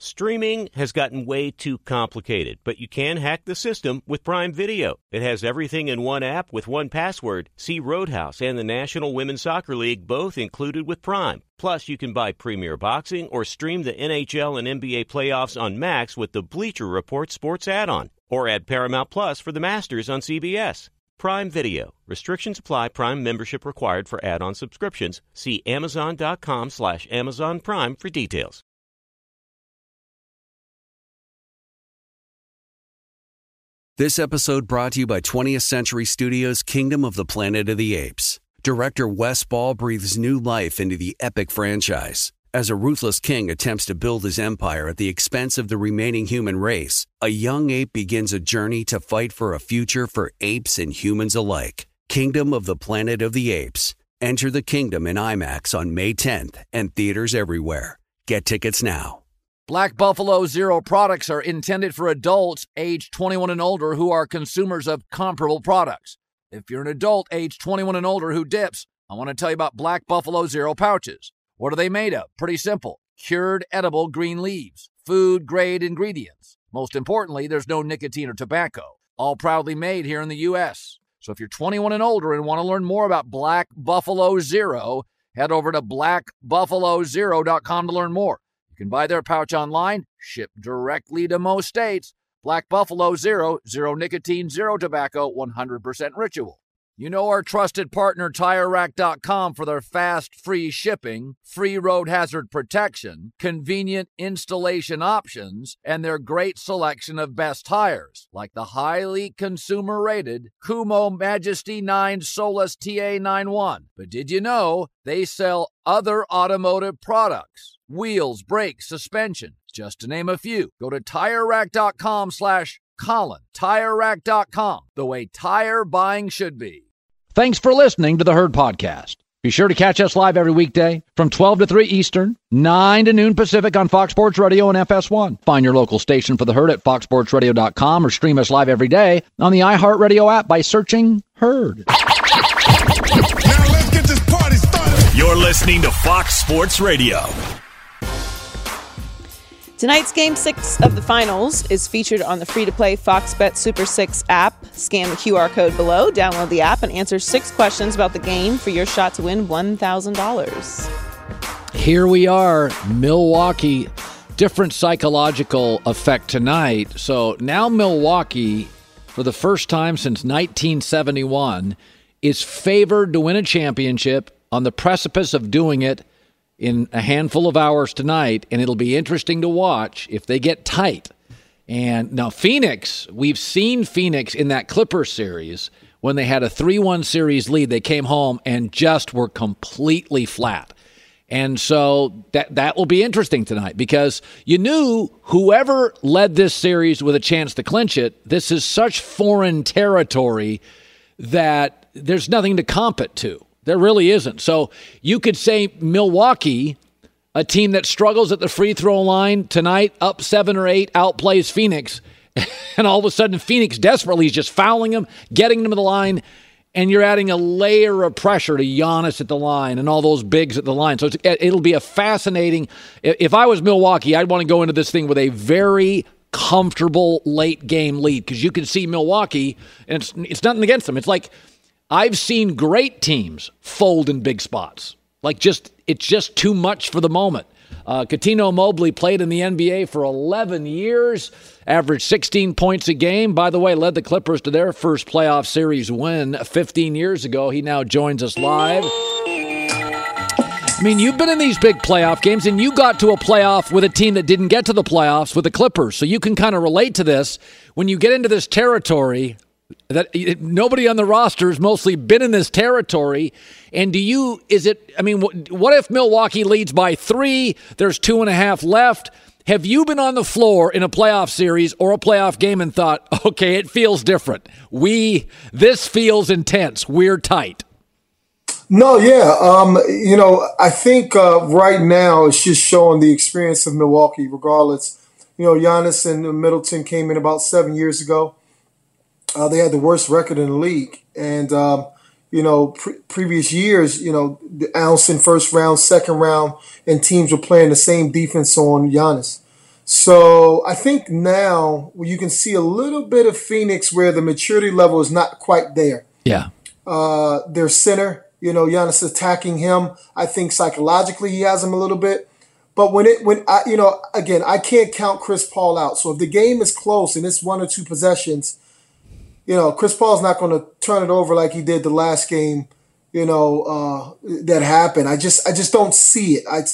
Streaming has gotten way too complicated, but you can hack the system with Prime Video. It has everything in one app with one password. See Roadhouse and the National Women's Soccer League both included with Prime. Plus, you can buy Premier Boxing or stream the NHL and NBA playoffs on Max with the Bleacher Report Sports add-on. Or add Paramount Plus for the Masters on CBS. Prime Video. Restrictions apply. Prime membership required for add-on subscriptions. See Amazon.com/Amazon Prime for details. This episode brought to you by 20th Century Studios' Kingdom of the Planet of the Apes. Director Wes Ball breathes new life into the epic franchise. As a ruthless king attempts to build his empire at the expense of the remaining human race, a young ape begins a journey to fight for a future for apes and humans alike. Kingdom of the Planet of the Apes. Enter the kingdom in IMAX on May 10th and theaters everywhere. Get tickets now. Black Buffalo Zero products are intended for adults age 21 and older who are consumers of comparable products. If you're an adult age 21 and older who dips, I want to tell you about Black Buffalo Zero pouches. What are they made of? Pretty simple. Cured edible green leaves. Food-grade ingredients. Most importantly, there's no nicotine or tobacco. All proudly made here in the U.S. So if you're 21 and older and want to learn more about Black Buffalo Zero, head over to blackbuffalozero.com to learn more. You can buy their pouch online, shipped directly to most states. Black Buffalo Zero, zero nicotine, zero tobacco, 100% ritual. You know our trusted partner, TireRack.com, for their fast, free shipping, free road hazard protection, convenient installation options, and their great selection of best tires, like the highly consumer-rated Kumo Majesty 9 Solus TA91. But did you know they sell other automotive products? Wheels, brakes, suspension, just to name a few. Go to TireRack.com/Colin. TireRack.com, the way tire buying should be. Thanks for listening to the Herd Podcast. Be sure to catch us live every weekday from 12 to 3 Eastern, 9 to noon Pacific on Fox Sports Radio and FS1. Find your local station for the Herd at foxsportsradio.com or stream us live every day on the iHeartRadio app by searching Herd. Now let's get this party started. You're listening to Fox Sports Radio. Tonight's Game 6 of the Finals is featured on the free-to-play Fox Bet Super 6 app. Scan the QR code below, download the app, and answer 6 questions about the game for your shot to win $1,000. Here we are, Milwaukee. Different psychological effect tonight. So now Milwaukee, for the first time since 1971, is favored to win a championship, on the precipice of doing it in a handful of hours tonight, and it'll be interesting to watch if they get tight. And now Phoenix, we've seen Phoenix in that Clippers series when they had a 3-1 series lead. They came home and just were completely flat. And so that will be interesting tonight, because you knew whoever led this series with a chance to clinch it, this is such foreign territory that there's nothing to comp it to. There really isn't. So you could say Milwaukee, a team that struggles at the free throw line tonight, up 7 or 8, outplays Phoenix. And all of a sudden, Phoenix desperately is just fouling them, getting them to the line, and you're adding a layer of pressure to Giannis at the line and all those bigs at the line. So it'll be a fascinating. If I was Milwaukee, I'd want to go into this thing with a very comfortable late game lead, because you can see Milwaukee, and it's nothing against them. It's like, I've seen great teams fold in big spots. It's just too much for the moment. Coutinho Mobley played in the NBA for 11 years, averaged 16 points a game. By the way, led the Clippers to their first playoff series win 15 years ago. He now joins us live. I mean, you've been in these big playoff games, and you got to a playoff with a team that didn't get to the playoffs with the Clippers. So you can kind of relate to this. When you get into this territory, that nobody on the roster has mostly been in this territory. And what if Milwaukee leads by 3, there's 2.5 left? Have you been on the floor in a playoff series or a playoff game and thought, okay, it feels different. This feels intense. We're tight. No, yeah. I think right now it's just showing the experience of Milwaukee, regardless. Giannis and Middleton came in about 7 years ago. They had the worst record in the league. And, previous years, the Allison first round, second round, and teams were playing the same defense on Giannis. So I think now you can see a little bit of Phoenix where the maturity level is not quite there. Yeah. Their center, Giannis attacking him. I think psychologically he has him a little bit. But again, I can't count Chris Paul out. So if the game is close and it's 1 or 2 possessions, Chris Paul's not going to turn it over like he did the last game, that happened. I just don't see it. I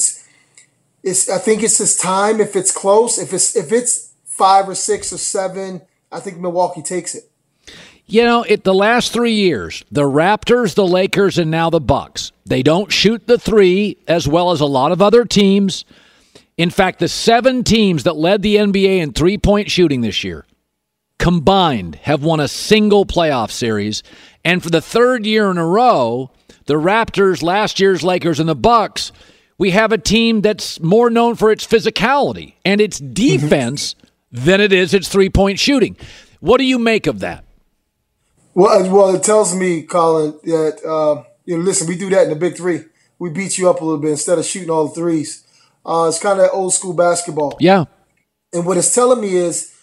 think it's his time. If it's close, if it's 5 or 6 or 7, I think Milwaukee takes it. The last 3 years, the Raptors, the Lakers, and now the Bucks, they don't shoot the three as well as a lot of other teams. In fact, the 7 teams that led the NBA in three-point shooting this year combined have won a single playoff series. And for the 3rd year in a row, the Raptors, last year's Lakers, and the Bucks, we have a team that's more known for its physicality and its defense than it is its three-point shooting. What do you make of that? Well, it tells me, Colin, that, listen, we do that in the Big Three. We beat you up a little bit instead of shooting all the threes. It's kind of old school basketball. Yeah. And what it's telling me is,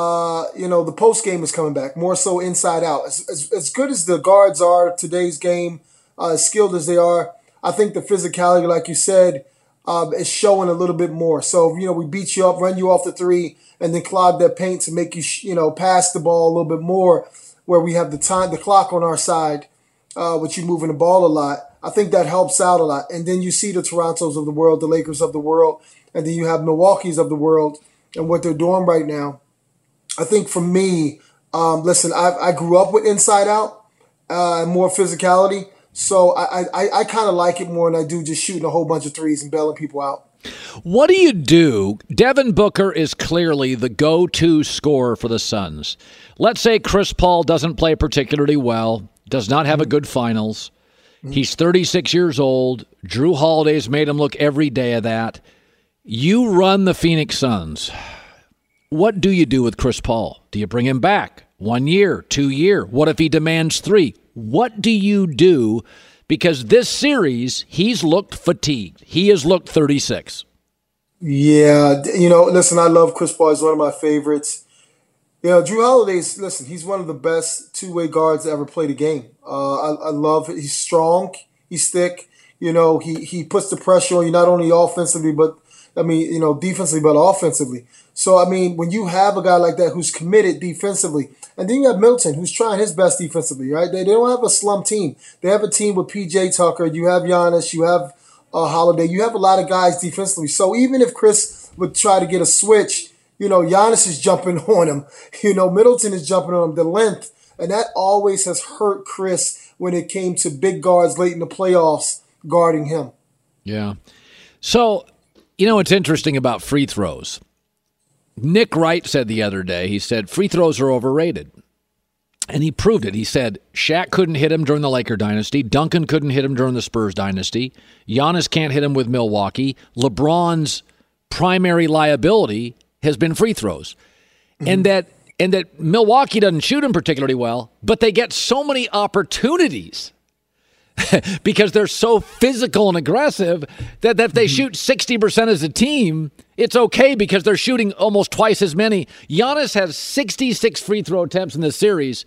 the post game is coming back, more so inside out. As good as the guards are today's game, as skilled as they are, I think the physicality, like you said, is showing a little bit more. So, we beat you up, run you off the three, and then clog that paint to make you, pass the ball a little bit more, where we have the clock on our side, with you moving the ball a lot. I think that helps out a lot. And then you see the Torontos of the world, the Lakers of the world, and then you have Milwaukee's of the world and what they're doing right now. I think for me, listen, I grew up with inside out, more physicality. So I kind of like it more than I do just shooting a whole bunch of threes and bailing people out. What do you do? Devin Booker is clearly the go-to scorer for the Suns. Let's say Chris Paul doesn't play particularly well, does not have a good finals. He's 36 years old. Drew Holiday's made him look every day of that. You run the Phoenix Suns. What do you do with Chris Paul? Do you bring him back? 1 year, 2 year? What if he demands 3? What do you do? Because this series, he's looked fatigued. He has looked 36. Yeah, listen, I love Chris Paul. He's one of my favorites. Drew Holiday's, listen, he's one of the best two-way guards to ever play the game. I love it. He's strong. He's thick. He puts the pressure on you not only offensively, but, defensively, but offensively. So, when you have a guy like that who's committed defensively, and then you have Middleton who's trying his best defensively, right? They don't have a slump team. They have a team with P.J. Tucker. You have Giannis. You have Holiday. You have a lot of guys defensively. So even if Chris would try to get a switch, Giannis is jumping on him. Middleton is jumping on him. The length. And that always has hurt Chris when it came to big guards late in the playoffs guarding him. Yeah. So, what's interesting about free throws. Nick Wright said the other day, he said, free throws are overrated. And he proved it. He said Shaq couldn't hit him during the Laker dynasty. Duncan couldn't hit him during the Spurs dynasty. Giannis can't hit him with Milwaukee. LeBron's primary liability has been free throws. And that Milwaukee doesn't shoot him particularly well, but they get so many opportunities because they're so physical and aggressive that if they shoot 60% as a team, it's okay because they're shooting almost twice as many. Giannis has 66 free throw attempts in this series.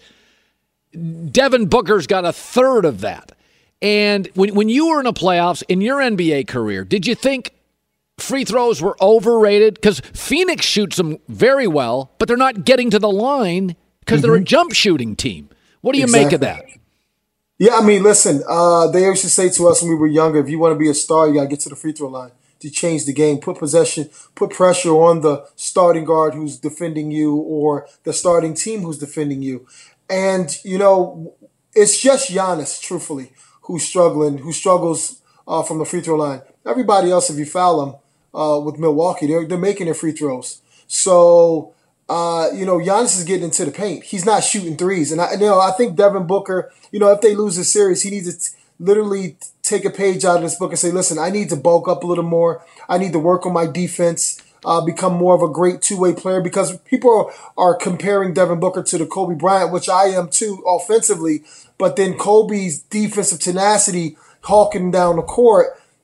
Devin Booker's got a third of that. And when you were in the playoffs in your NBA career, did you think free throws were overrated? Because Phoenix shoots them very well, but they're not getting to the line because they're a jump shooting team. What do you make of that? Yeah, listen, they used to say to us when we were younger, if you want to be a star, you got to get to the free throw line to change the game, put pressure on the starting guard who's defending you or the starting team who's defending you. And, it's just Giannis, truthfully, who struggles from the free throw line. Everybody else, if you foul them with Milwaukee, they're making their free throws. So, Giannis is getting into the paint. He's not shooting threes. And I think Devin Booker, if they lose this series, he needs to literally take a page out of this book and say, listen, I need to bulk up a little more. I need to work on my defense, become more of a great two-way player, because people are comparing Devin Booker to the Kobe Bryant, which I am too offensively. But then Kobe's defensive tenacity, hawking down the court,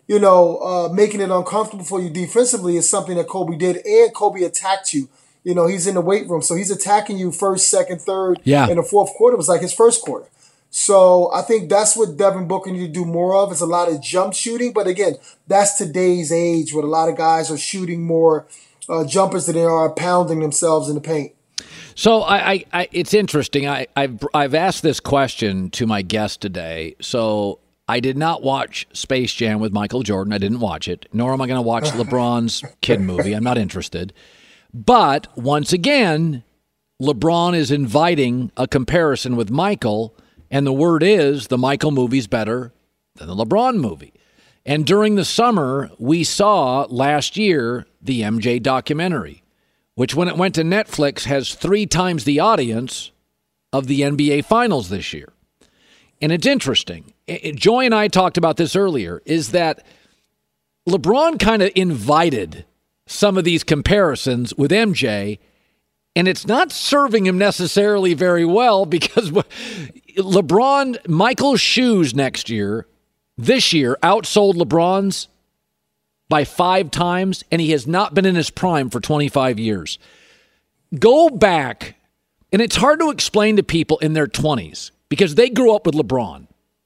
making it uncomfortable for you defensively is something that Kobe did, and Kobe attacked you. He's in the weight room, so he's attacking you first, second, third, and the fourth quarter was like his first quarter. So I think that's what Devin Booker needs to do more of. It's a lot of jump shooting, but again, that's today's age where a lot of guys are shooting more jumpers than they are pounding themselves in the paint. So it's interesting. I've asked this question to my guest today. So I did not watch Space Jam with Michael Jordan. I didn't watch it, nor am I going to watch LeBron's kid movie. I'm not interested. But once again, LeBron is inviting a comparison with Michael, and the word is the Michael movie's better than the LeBron movie. And during the summer, we saw last year the MJ documentary, which when it went to Netflix has 3 times the audience of the NBA Finals this year. And it's interesting. Joy and I talked about this earlier, is that LeBron kind of invited some of these comparisons with MJ, and it's not serving him necessarily very well because LeBron, Michael's shoes this year, outsold LeBron's by 5 times, and he has not been in his prime for 25 years. Go back, and it's hard to explain to people in their 20s because they grew up with LeBron.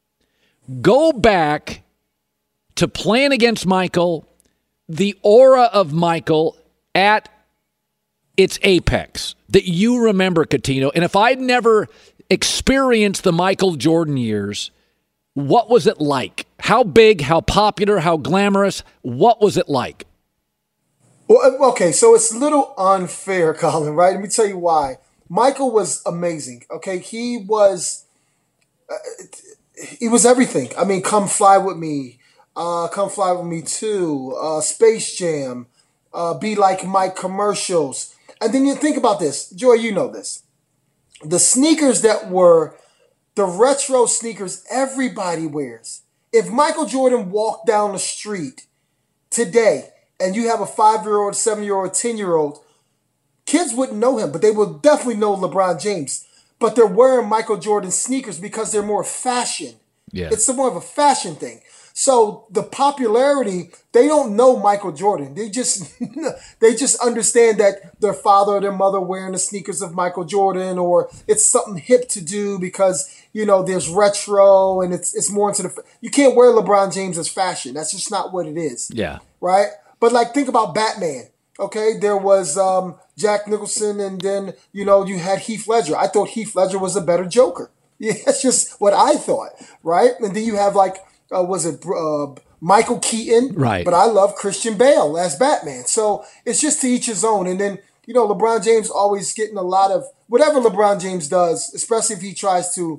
Go back to playing against Michael, the aura of Michael at its apex that you remember, Coutinho. And if I'd never experienced the Michael Jordan years, what was it like? How big, how popular, how glamorous? What was it like? Well, okay, so it's a little unfair, Colin, right? Let me tell you why. Michael was amazing, okay? He was everything. I mean, Come Fly With Me, Come Fly With Me 2, Space Jam, Be Like Mike commercials. And then you think about this. Joy, you know this. The sneakers that were the retro sneakers everybody wears. If Michael Jordan walked down the street today and you have a 5-year-old, 7-year-old, 10-year-old, kids wouldn't know him, but they will definitely know LeBron James. But they're wearing Michael Jordan sneakers because they're more fashion. Yeah. It's more of a fashion thing. So the popularity, they don't know Michael Jordan. They just understand that their father or their mother wearing the sneakers of Michael Jordan, or it's something hip to do because, there's retro and it's more into you can't wear LeBron James as fashion. That's just not what it is. Yeah. Right? But think about Batman. Okay, there was Jack Nicholson, and then, you had Heath Ledger. I thought Heath Ledger was a better Joker. Yeah, that's just what I thought, right? And then you have Michael Keaton? Right. But I love Christian Bale as Batman. So it's just to each his own. And then, LeBron James always getting a lot of, whatever LeBron James does, especially if he tries to,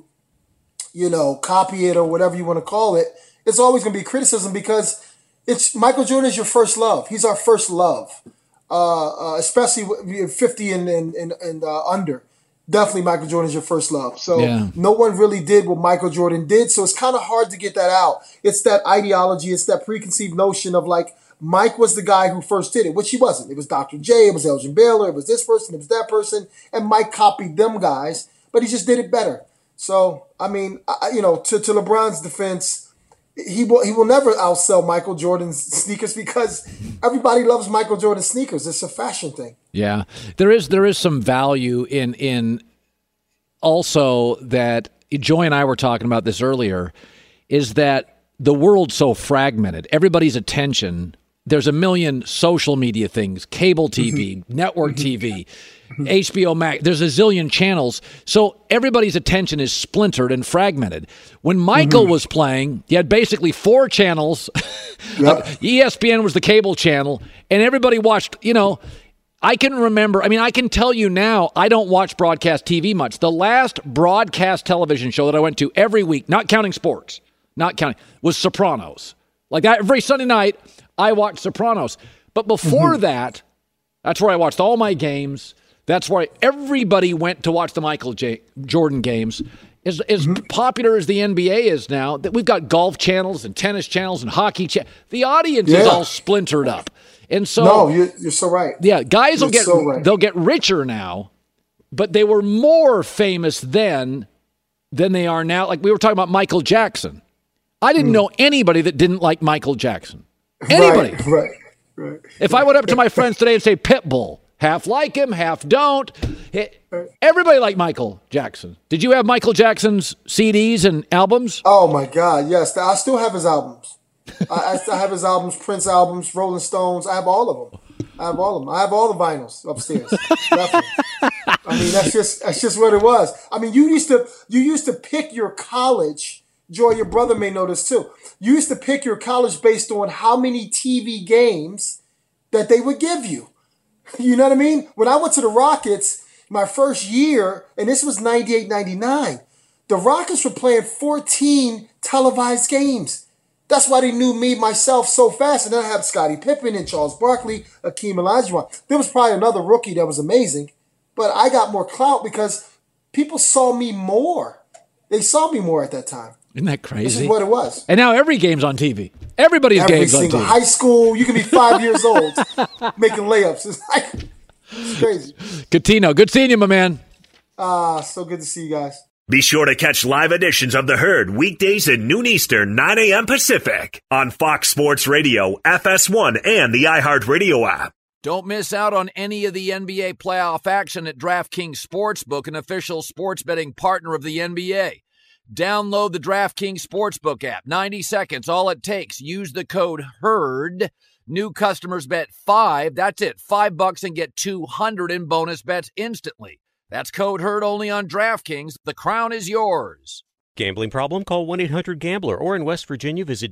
copy it or whatever you want to call it, it's always going to be criticism because it's Michael Jordan is your first love. He's our first love. Especially 50 and under. Definitely Michael Jordan is your first love. So No one really did what Michael Jordan did. So it's kind of hard to get that out. It's that ideology. It's that preconceived notion of Mike was the guy who first did it, which he wasn't. It was Dr. J, it was Elgin Baylor, it was this person, it was that person. And Mike copied them guys, but he just did it better. So, I mean, to LeBron's defense, he will never outsell Michael Jordan's sneakers because everybody loves Michael Jordan sneakers. It's a fashion thing. Yeah, there is some value in also that Joy and I were talking about this earlier, is that the world's so fragmented. Everybody's attention. There's a million social media things, cable TV, network TV, HBO Max. There's a zillion channels. So everybody's attention is splintered and fragmented. When Michael was playing, he had basically 4 channels. Yep. ESPN was the cable channel, and everybody watched, I can remember, I can tell you now, I don't watch broadcast TV much. The last broadcast television show that I went to every week, not counting sports, was Sopranos. Like that, every Sunday night, I watched Sopranos. But before that, that's where I watched all my games. That's why everybody went to watch the Michael Jordan games. As popular as the NBA is now, that we've got golf channels and tennis channels and hockey channels. The audience is all splintered up. And so, no, you're so right. Yeah, guys they'll get richer now, but they were more famous then than they are now. Like we were talking about Michael Jackson. I didn't know anybody that didn't like Michael Jackson. Anybody. Right. If I went up to my friends today and say Pitbull, half like him, half don't. Everybody liked Michael Jackson. Did you have Michael Jackson's CDs and albums? Oh, my God, yes. I still have his albums. I still have his albums, Prince albums, Rolling Stones. I have all of them. I have all the vinyls upstairs. Definitely. I mean, that's just what it was. I mean, you used to pick your college. Joy, your brother may know this too. You used to pick your college based on how many TV games that they would give you. You know what I mean? When I went to the Rockets my first year, and this was 98, 99, the Rockets were playing 14 televised games. That's why they knew me, myself, so fast. And then I had Scottie Pippen and Charles Barkley, Akeem Olajuwon. There was probably another rookie that was amazing, but I got more clout because people saw me more. They saw me more at that time. Isn't that crazy? This is what it was. And now every game's on TV. Everybody's game's on TV. High school, you can be 5 years old making layups. It's crazy. Coutinho, good seeing you, my man. So good to see you guys. Be sure to catch live editions of The Herd weekdays at noon Eastern, 9 a.m. Pacific on Fox Sports Radio, FS1, and the iHeartRadio app. Don't miss out on any of the NBA playoff action at DraftKings Sportsbook, an official sports betting partner of the NBA. Download the DraftKings Sportsbook app. 90 seconds, all it takes. Use the code HERD. New customers bet $5. That's it, $5 and get $200 in bonus bets instantly. That's code HERD only on DraftKings. The crown is yours. Gambling problem? Call 1-800-GAMBLER. Or in West Virginia, visit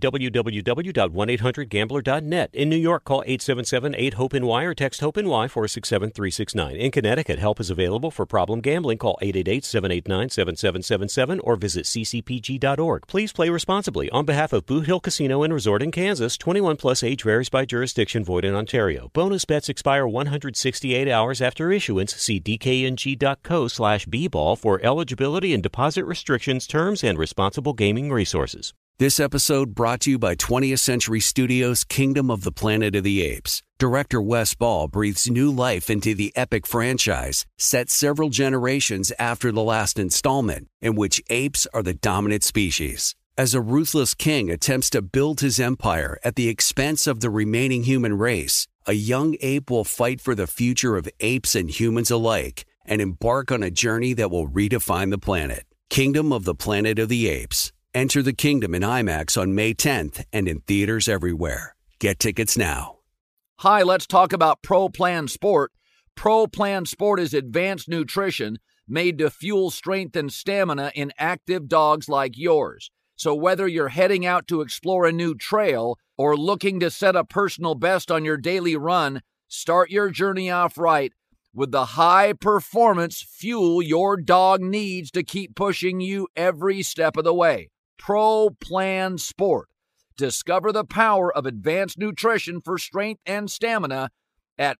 www.1800gambler.net. In New York, call 877-8-HOPE-NY or text HOPE-NY 467-369. In Connecticut, help is available for problem gambling. Call 888-789-7777 or visit ccpg.org. Please play responsibly. On behalf of Boot Hill Casino and Resort in Kansas, 21 plus age varies by jurisdiction, void in Ontario. Bonus bets expire 168 hours after issuance. See dkng.co/bball for eligibility and deposit restrictions, terms, and responsible gaming resources. This episode brought to you by 20th Century Studios' Kingdom of the Planet of the Apes. Director Wes Ball breathes new life into the epic franchise, set several generations after the last installment, in which apes are the dominant species. As a ruthless king attempts to build his empire at the expense of the remaining human race, a young ape will fight for the future of apes and humans alike and embark on a journey that will redefine the planet. Kingdom of the Planet of the Apes. Enter the kingdom in IMAX on May 10th and in theaters everywhere. Get tickets now. Hi, let's talk about Pro Plan Sport. Pro Plan Sport is advanced nutrition made to fuel strength and stamina in active dogs like yours. So whether you're heading out to explore a new trail or looking to set a personal best on your daily run, start your journey off right with the high-performance fuel your dog needs to keep pushing you every step of the way. Pro Plan Sport. Discover the power of advanced nutrition for strength and stamina at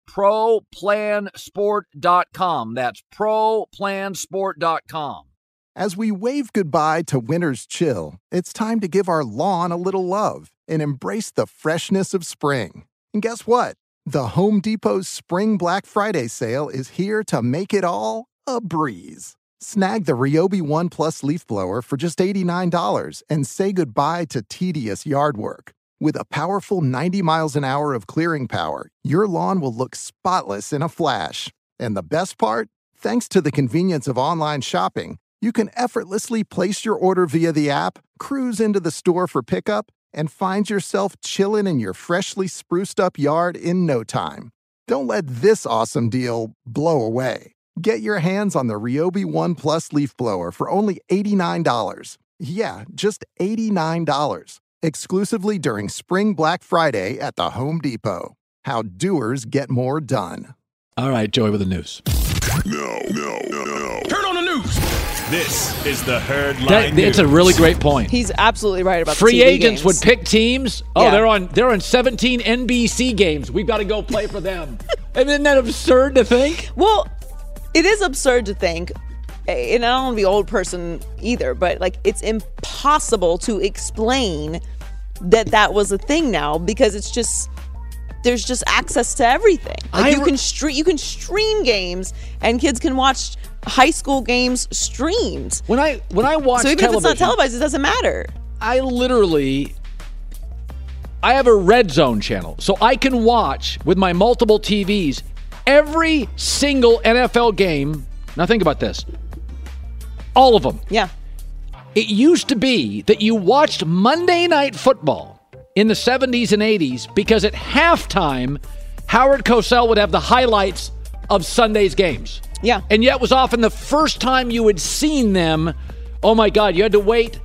ProPlansport.com. That's ProPlansport.com. As we wave goodbye to winter's chill, it's time to give our lawn a little love and embrace the freshness of spring. And guess what? The Home Depot's Spring Black Friday sale is here to make it all a breeze. Snag the Ryobi One Plus leaf blower for just $89 and say goodbye to tedious yard work. With a powerful 90 miles an hour of clearing power, your lawn will look spotless in a flash. And the best part? Thanks to the convenience of online shopping, you can effortlessly place your order via the app, cruise into the store for pickup, and find yourself chilling in your freshly spruced up yard in no time. Don't let this awesome deal blow away. Get your hands on the Ryobi One Plus leaf blower for only $89. Yeah, just $89. Exclusively during Spring Black Friday at the Home Depot. How doers get more done. All right, Joey with the news. No. Turn on the news. This is the Herd Line News. It's a really great point. He's absolutely right about free the TV agents games. would pick teams. Oh, Yeah. they're on 17 NBC games. We've got to go play for them. And isn't that absurd to think? Well, it is absurd to think, and I don't want to be an old person either, but like it's impossible to explain that was a thing now because it's just there's just access to everything. Like you can stream games and kids can watch high school games streamed. When I watch so even television, if it's not televised, it doesn't matter. I literally, I have a Red Zone channel, so I can watch with my multiple TVs every single NFL game. Now think about this. All of them. Yeah. It used to be that you watched Monday Night Football in the 70s and 80s because at halftime, Howard Cosell would have the highlights of Sunday's games. Yeah. And yet it was often the first time you had seen them. Oh my God, you had to wait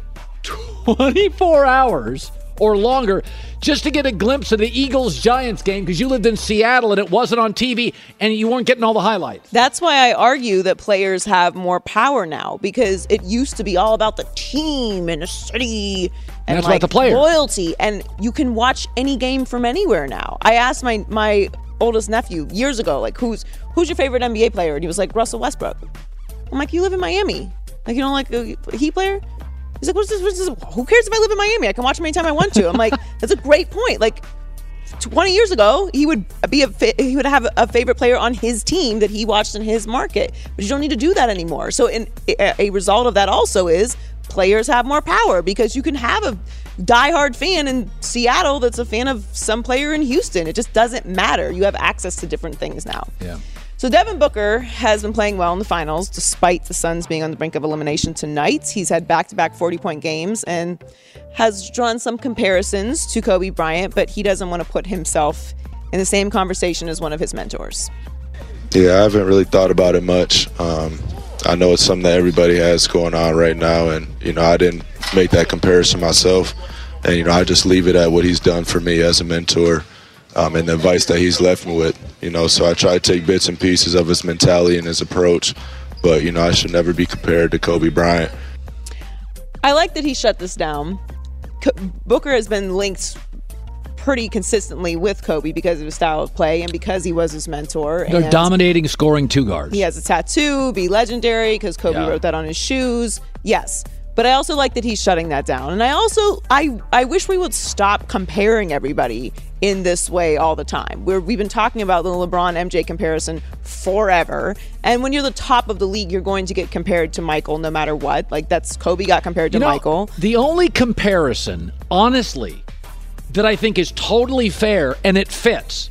24 hours or longer just to get a glimpse of the Eagles-Giants game because you lived in Seattle and it wasn't on TV and you weren't getting all the highlights. That's why I argue that players have more power now, because it used to be all about the team and the city and that's like about the player. Loyalty, and you can watch any game from anywhere now. I asked my oldest nephew years ago, like, who's your favorite NBA player? And he was like, Russell Westbrook. I'm like, you live in Miami. Like, you don't like a Heat player? He's like, what's this? Who cares if I live in Miami? I can watch him anytime I want to. I'm like, that's a great point. Like, 20 years ago, he would have a favorite player on his team that he watched in his market. But you don't need to do that anymore. So a result of that also is players have more power, because you can have a diehard fan in Seattle that's a fan of some player in Houston. It just doesn't matter. You have access to different things now. Yeah. So Devin Booker has been playing well in the finals, despite the Suns being on the brink of elimination tonight. He's had back-to-back 40-point games and has drawn some comparisons to Kobe Bryant, but he doesn't want to put himself in the same conversation as one of his mentors. Yeah, I haven't really thought about it much. I know it's something that everybody has going on right now, and, I didn't make that comparison myself. And, I just leave it at what he's done for me as a mentor. And the advice that he's left me with, so I try to take bits and pieces of his mentality and his approach, but, I should never be compared to Kobe Bryant. I like that he shut this down. Booker has been linked pretty consistently with Kobe because of his style of play and because he was his mentor. They're dominating scoring two guards. He has a tattoo, be legendary, because Kobe wrote that on his shoes. Yes. But I also like that he's shutting that down. And I wish we would stop comparing everybody in this way all the time. We've been talking about the LeBron-MJ comparison forever. And when you're the top of the league, you're going to get compared to Michael no matter what. Like, that's Kobe got compared to Michael. The only comparison, honestly, that I think is totally fair and it fits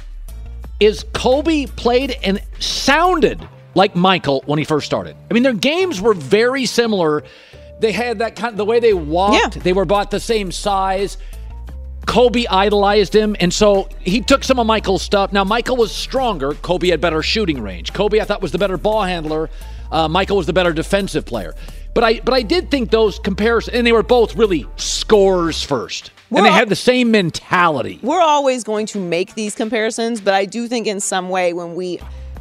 is Kobe played and sounded like Michael when he first started. I mean, their games were very similar. They had that kind of, the way they walked, they were about the same size. Kobe idolized him, and so he took some of Michael's stuff. Now, Michael was stronger. Kobe had better shooting range. Kobe, I thought, was the better ball handler. Michael was the better defensive player. But I did think those comparisons, and they were both really scorers first. And they had the same mentality. We're always going to make these comparisons, but I do think in some way when we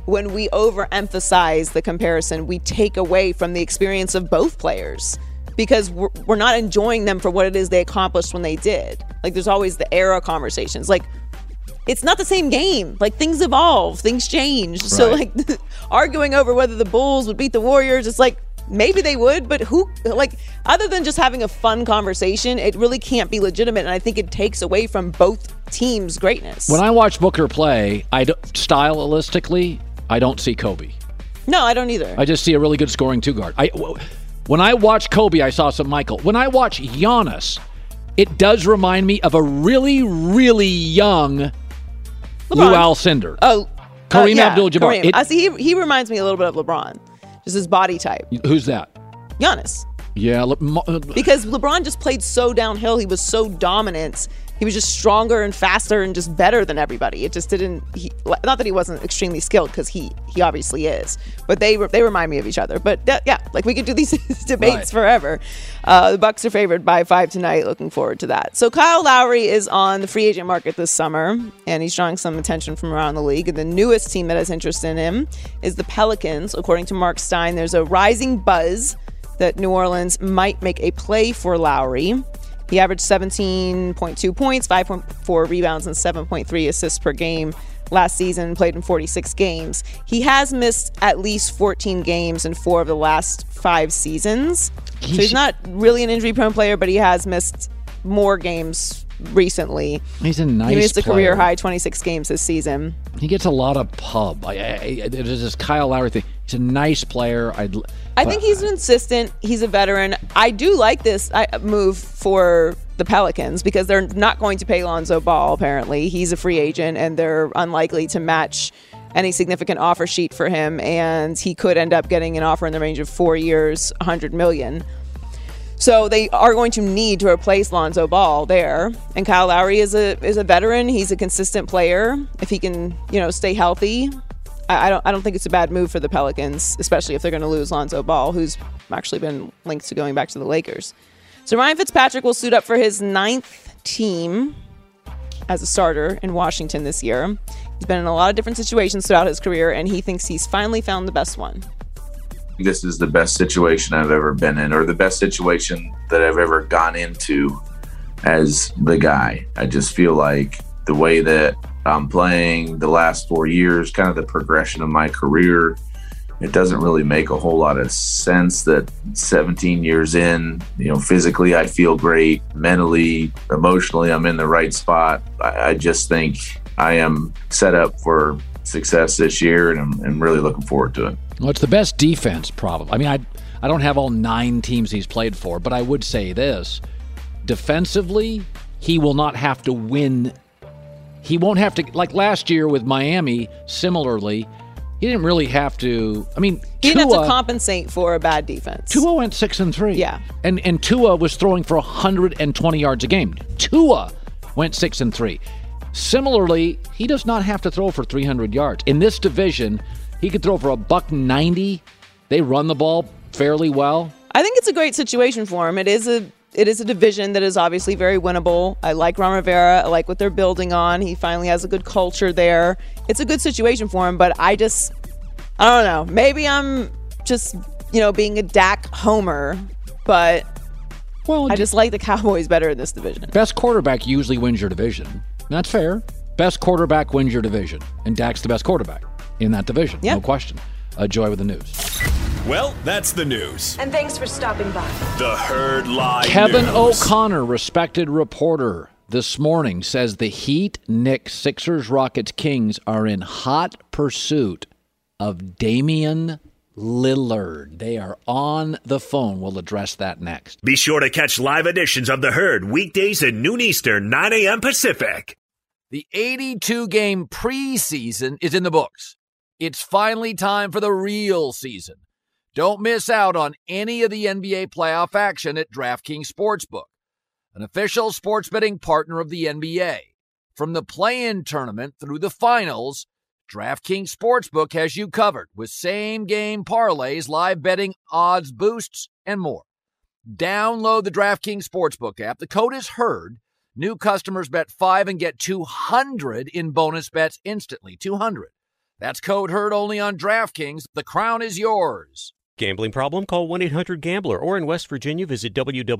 overemphasize the comparison, we take away from the experience of both players, because we're not enjoying them for what it is they accomplished when they did. Like, there's always the era conversations. Like, it's not the same game. Like, things evolve, things change. Right. So, like, arguing over whether the Bulls would beat the Warriors, it's like, maybe they would, but who, like, other than just having a fun conversation, it really can't be legitimate. And I think it takes away from both teams' greatness. When I watch Booker play, stylistically, I don't see Kobe. No, I don't either. I just see a really good scoring two guard. When I watch Kobe, I saw some Michael. When I watch Giannis, it does remind me of a really, really young Lou Alcindor. Oh, Kareem Abdul-Jabbar. I see. He reminds me a little bit of LeBron, just his body type. Who's that? Giannis. Yeah, because LeBron just played so downhill. He was so dominant. He was just stronger and faster and just better than everybody. It just didn't. Not that he wasn't extremely skilled, because he obviously is. But they remind me of each other. But like, we could do these debates forever. The Bucks are favored by 5 tonight. Looking forward to that. So Kyle Lowry is on the free agent market this summer, and he's drawing some attention from around the league. And the newest team that has interest in him is the Pelicans. According to Mark Stein, there's a rising buzz that New Orleans might make a play for Lowry. He averaged 17.2 points, 5.4 rebounds, and 7.3 assists per game last season, played in 46 games. He has missed at least 14 games in 4 of the last 5 seasons. So he's not really an injury-prone player, but he has missed more games recently. He's a nice player. He missed a career-high 26 games this season. He gets a lot of pub. There's this Kyle Lowry thing. He's a nice player. I think he's consistent. He's a veteran. I do like this move for the Pelicans because they're not going to pay Lonzo Ball, apparently. He's a free agent, and they're unlikely to match any significant offer sheet for him, and he could end up getting an offer in the range of 4 years, $100 million. So they are going to need to replace Lonzo Ball there. And Kyle Lowry is a veteran. He's a consistent player. If he can, stay healthy, I don't think it's a bad move for the Pelicans, especially if they're going to lose Lonzo Ball, who's actually been linked to going back to the Lakers. So Ryan Fitzpatrick will suit up for his 9th team as a starter in Washington this year. He's been in a lot of different situations throughout his career, and he thinks he's finally found the best one. This is the best situation I've ever been in, or the best situation that I've ever gone into as the guy. I just feel like the way that I'm playing the last 4 years, kind of the progression of my career, it doesn't really make a whole lot of sense that 17 years in, physically I feel great, mentally, emotionally I'm in the right spot. I just think I am set up for success this year, and I'm really looking forward to it. Well, it's the best defense, probably. I mean, I don't have all 9 teams he's played for, but I would say this. Defensively, he will not have to win. He won't have to, like last year with Miami, similarly, he didn't really have to. I mean, he didn't have to compensate for a bad defense. Tua went 6-3. Yeah. And Tua was throwing for 120 yards a game. Tua went 6-3. Similarly, he does not have to throw for 300 yards. In this division, he could throw for $190. They run the ball fairly well. I think it's a great situation for him. It is a division that is obviously very winnable. I like Ron Rivera. I like what they're building on. He finally has a good culture there. It's a good situation for him, but I don't know. Maybe I'm just, being a Dak homer, but I just like the Cowboys better in this division. Best quarterback usually wins your division. That's fair. Best quarterback wins your division, and Dak's the best quarterback in that division. Yep. No question. Joy with the news. Well, that's the news. And thanks for stopping by. The Herd Live Kevin News. O'Connor, respected reporter, this morning says the Heat, Knicks, Sixers, Rockets, Kings are in hot pursuit of Damian Lillard. They are on the phone. We'll address that next. Be sure to catch live editions of The Herd weekdays at noon Eastern, 9 a.m. Pacific. The 82-game preseason is in the books. It's finally time for the real season. Don't miss out on any of the NBA playoff action at DraftKings Sportsbook, an official sports betting partner of the NBA. From the play-in tournament through the finals, DraftKings Sportsbook has you covered with same-game parlays, live betting, odds boosts, and more. Download the DraftKings Sportsbook app. The code is HERD. New customers bet $5 and get $200 in bonus bets instantly. $200. That's code HERD only on DraftKings. The crown is yours. Gambling problem? Call 1-800-GAMBLER. Or in West Virginia, visit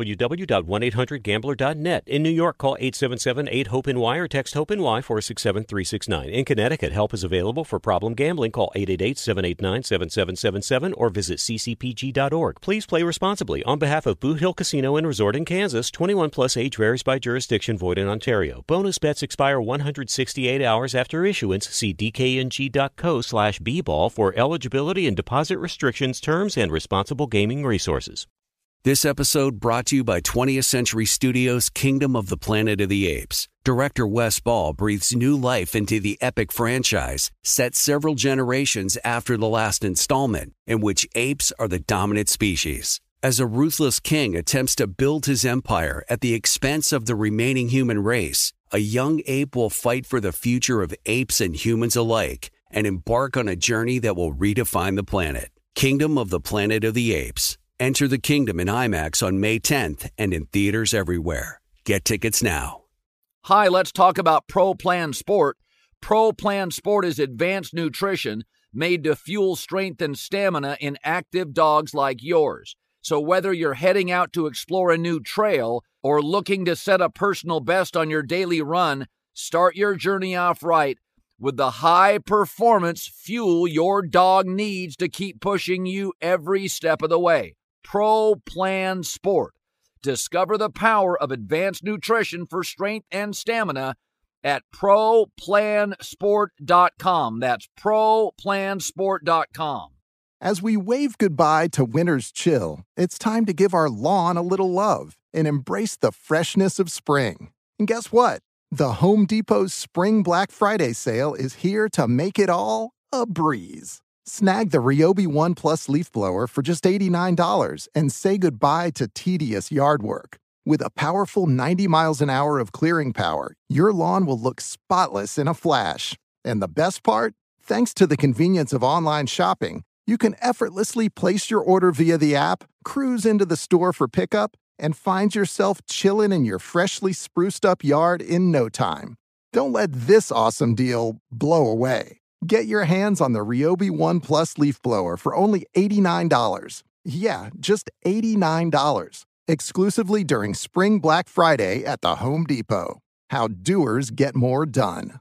www.1800gambler.net. In New York, call 877-8-HOPE-NY or text HOPE-NY 467-369. In Connecticut, help is available for problem gambling. Call 888-789-7777 or visit ccpg.org. Please play responsibly. On behalf of Boot Hill Casino and Resort in Kansas, 21 plus age varies by jurisdiction, void in Ontario. Bonus bets expire 168 hours after issuance. See dkng.co/bball for eligibility and deposit restrictions, terms, and responsible gaming resources. This episode brought to you by 20th Century Studios' Kingdom of the Planet of the Apes. Director Wes Ball breathes new life into the epic franchise, set several generations after the last installment, in which apes are the dominant species. As a ruthless king attempts to build his empire at the expense of the remaining human race, a young ape will fight for the future of apes and humans alike and embark on a journey that will redefine the planet. Kingdom of the Planet of the Apes. Enter the kingdom in IMAX on May 10th and in theaters everywhere. Get tickets now. Hi, let's talk about Pro Plan Sport. Pro Plan Sport is advanced nutrition made to fuel strength and stamina in active dogs like yours. So whether you're heading out to explore a new trail or looking to set a personal best on your daily run, start your journey off right with the high-performance fuel your dog needs to keep pushing you every step of the way. Pro Plan Sport. Discover the power of advanced nutrition for strength and stamina at ProPlansport.com. That's ProPlansport.com. As we wave goodbye to winter's chill, it's time to give our lawn a little love and embrace the freshness of spring. And guess what? The Home Depot's Spring Black Friday sale is here to make it all a breeze. Snag the Ryobi One Plus leaf blower for just $89 and say goodbye to tedious yard work. With a powerful 90 miles an hour of clearing power, your lawn will look spotless in a flash. And the best part? Thanks to the convenience of online shopping, you can effortlessly place your order via the app, cruise into the store for pickup, and find yourself chilling in your freshly spruced up yard in no time. Don't let this awesome deal blow away. Get your hands on the Ryobi One Plus leaf blower for only $89. Yeah, just $89. Exclusively during Spring Black Friday at the Home Depot. How doers get more done.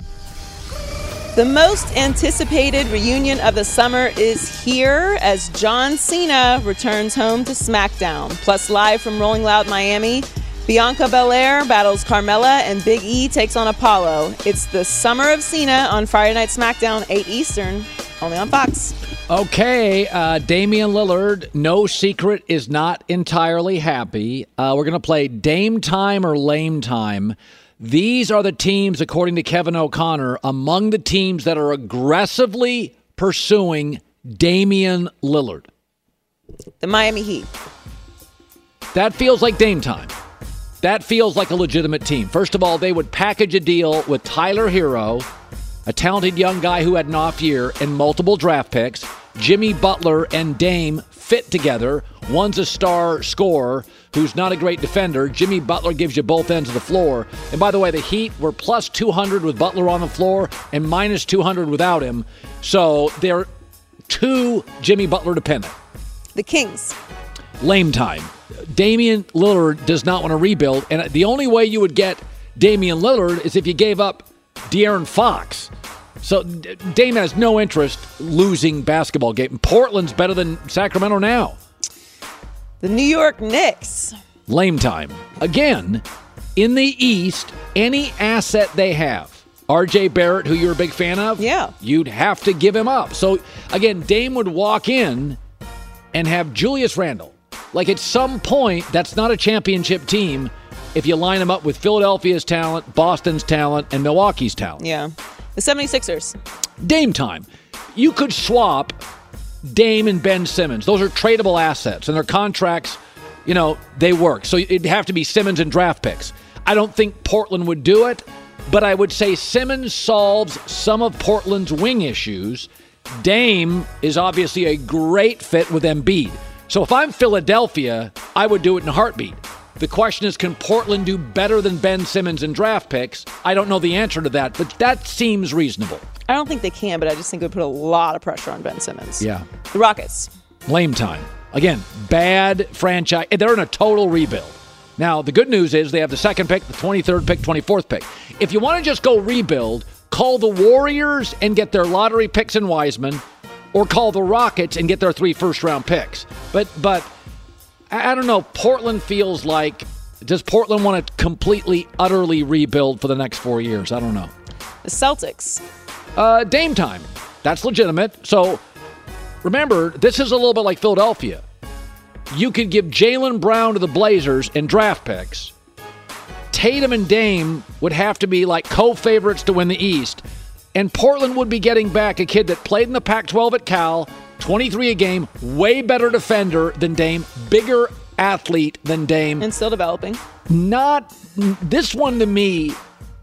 The most anticipated reunion of the summer is here as John Cena returns home to SmackDown. Plus, live from Rolling Loud, Miami, Bianca Belair battles Carmella and Big E takes on Apollo. It's the Summer of Cena on Friday Night SmackDown, 8 Eastern, only on Fox. Okay, Damian Lillard, no secret, is not entirely happy. We're going to play Dame Time or Lame Time. These are the teams, according to Kevin O'Connor, among the teams that are aggressively pursuing Damian Lillard. The Miami Heat. That feels like Dame Time. That feels like a legitimate team. First of all, they would package a deal with Tyler Hero, a talented young guy who had an off year, and multiple draft picks. Jimmy Butler and Dame fit together. One's a star scorer who's not a great defender. Jimmy Butler gives you both ends of the floor. And by the way, the Heat were plus 200 with Butler on the floor and minus 200 without him. So they're too Jimmy Butler dependent. The Kings. Lame time. Damian Lillard does not want to rebuild. And the only way you would get Damian Lillard is if you gave up De'Aaron Fox. So Dame has no interest losing basketball game. Portland's better than Sacramento now. The New York Knicks. Lame time. Again, in the East, any asset they have, R.J. Barrett, who you're a big fan of, you'd have to give him up. So, again, Dame would walk in and have Julius Randle. Like, at some point, that's not a championship team if you line them up with Philadelphia's talent, Boston's talent, and Milwaukee's talent. Yeah. The 76ers. Dame time. You could swap Dame and Ben Simmons. Those are tradable assets, and their contracts, you know, they work. So it'd have to be Simmons and draft picks. I don't think Portland would do it, but I would say Simmons solves some of Portland's wing issues. Dame is obviously a great fit with Embiid. So if I'm Philadelphia, I would do it in a heartbeat. The question is, can Portland do better than Ben Simmons in draft picks? I don't know the answer to that, but that seems reasonable. I don't think they can, but I just think it would put a lot of pressure on Ben Simmons. Yeah. The Rockets. Lame time. Again, bad franchise. They're in a total rebuild. Now, the good news is they have the second pick, the 23rd pick, 24th pick. If you want to just go rebuild, call the Warriors and get their lottery picks in Wiseman, or call the Rockets and get their 3 first-round picks. But I don't know. Portland feels like, does Portland want to completely, utterly rebuild for the next 4 years? I don't know. The Celtics. Dame time. That's legitimate. So remember, this is a little bit like Philadelphia. You could give Jaylen Brown to the Blazers in draft picks. Tatum and Dame would have to be like co-favorites to win the East. And Portland would be getting back a kid that played in the Pac-12 at Cal, 23 a game, way better defender than Dame, bigger athlete than Dame. And still developing. Not this one to me.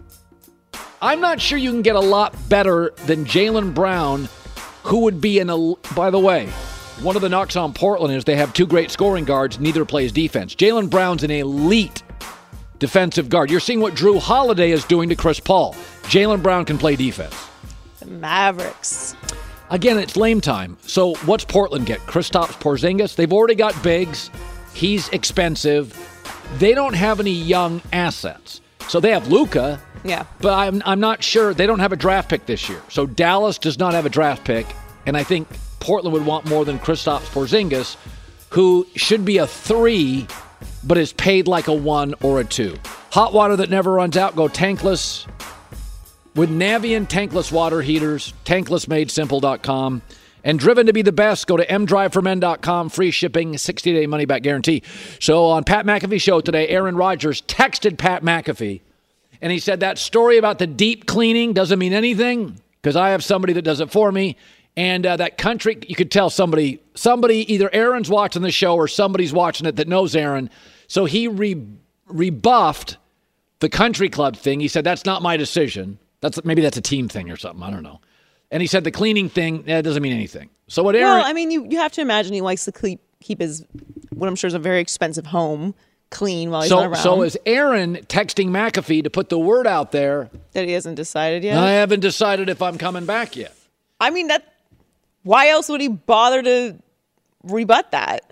I'm not sure you can get a lot better than Jaylen Brown, who would be by the way, one of the knocks on Portland is they have 2 great scoring guards, neither plays defense. Jaylen Brown's an elite defensive guard. You're seeing what Drew Holiday is doing to Chris Paul. Jaylen Brown can play defense. The Mavericks. Again, it's lame time. So what's Portland get? Kristaps Porzingis? They've already got bigs. He's expensive. They don't have any young assets. So they have Luka. Yeah. But I'm not sure. They don't have a draft pick this year. So Dallas does not have a draft pick. And I think Portland would want more than Kristaps Porzingis, who should be a 3, but is paid like a 1 or a 2. Hot water that never runs out. Go tankless with Navien tankless water heaters. TanklessMadeSimple.com. and driven to be the best. Go to mdriveformen.com. Free shipping, 60-day money-back guarantee. So on Pat McAfee show today, Aaron Rodgers texted Pat McAfee, and he said that story about the deep cleaning doesn't mean anything because I have somebody that does it for me. And that country, you could tell somebody, either Aaron's watching the show or somebody's watching it that knows Aaron. So he rebuffed the country club thing. He said, that's not my decision. Maybe that's a team thing or something. I don't know. And he said the cleaning thing, that doesn't mean anything. So what Aaron... Well, I mean, you have to imagine he likes to keep his, what I'm sure is a very expensive home, clean while he's not around. So is Aaron texting McAfee to put the word out there... That he hasn't decided yet? I haven't decided if I'm coming back yet. I mean, why else would he bother to rebut that?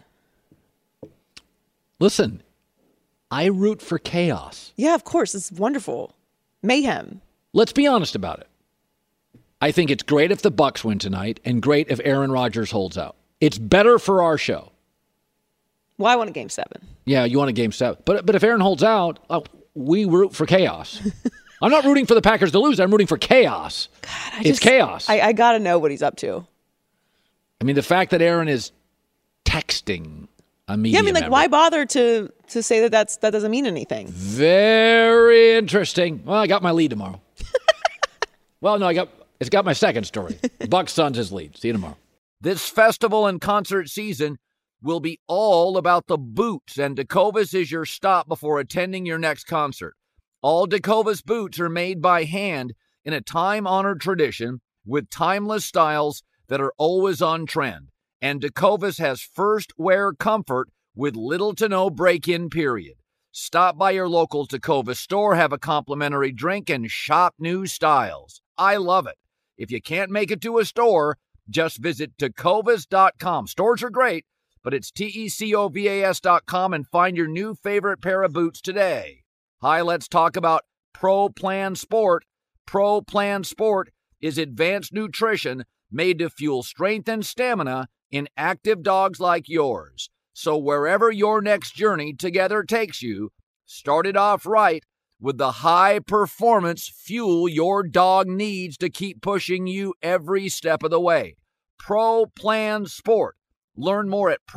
Listen, I root for chaos. Yeah, of course. It's wonderful. Mayhem. Let's be honest about it. I think it's great if the Bucs win tonight and great if Aaron Rodgers holds out. It's better for our show. Well, I want a Game 7. Yeah, you want a Game 7. But if Aaron holds out, we root for chaos. I'm not rooting for the Packers to lose. I'm rooting for chaos. God, it's chaos. I got to know what he's up to. I mean, the fact that Aaron is texting a media member. Why bother to say that doesn't mean anything? Very interesting. Well, I got my lead tomorrow. Well, no, it's got my second story. Bucs Suns his lead. See you tomorrow. This festival and concert season will be all about the boots, and Tecovas is your stop before attending your next concert. All Tecovas boots are made by hand in a time-honored tradition with timeless styles that are always on trend. And Tecovas has first wear comfort with little to no break-in period. Stop by your local Tecovas store, have a complimentary drink, and shop new styles. I love it. If you can't make it to a store, just visit Tecovas.com. Stores are great, but it's Tecovas.com and find your new favorite pair of boots today. Hi, let's talk about Pro Plan Sport. Pro Plan Sport is advanced nutrition made to fuel strength and stamina in active dogs like yours. So wherever your next journey together takes you, start it off right with the high-performance fuel your dog needs to keep pushing you every step of the way. Pro Plan Sport. Learn more at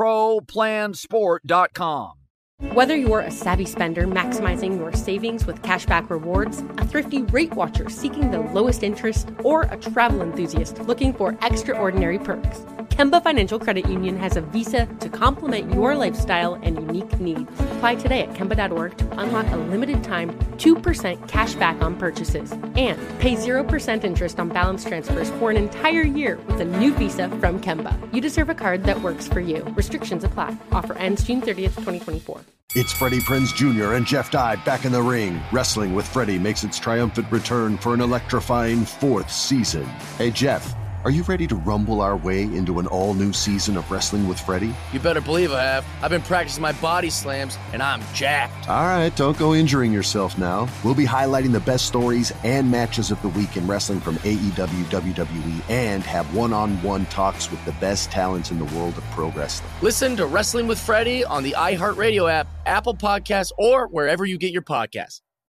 ProPlansport.com. Whether you're a savvy spender maximizing your savings with cashback rewards, a thrifty rate watcher seeking the lowest interest, or a travel enthusiast looking for extraordinary perks, Kemba Financial Credit Union has a visa to complement your lifestyle and unique needs. Apply today at Kemba.org to unlock a limited-time 2% cash back on purchases and pay 0% interest on balance transfers for an entire year with a new visa from Kemba. You deserve a card that works for you. Restrictions apply. Offer ends June 30th, 2024. It's Freddie Prinze Jr. and Jeff Dye back in the ring. Wrestling with Freddie makes its triumphant return for an electrifying 4th season. Hey, Jeff, are you ready to rumble our way into an all-new season of Wrestling with Freddie? You better believe I have. I've been practicing my body slams, and I'm jacked. All right, don't go injuring yourself now. We'll be highlighting the best stories and matches of the week in wrestling from AEW, WWE, and have one-on-one talks with the best talents in the world of pro wrestling. Listen to Wrestling with Freddie on the iHeartRadio app, Apple Podcasts, or wherever you get your podcasts.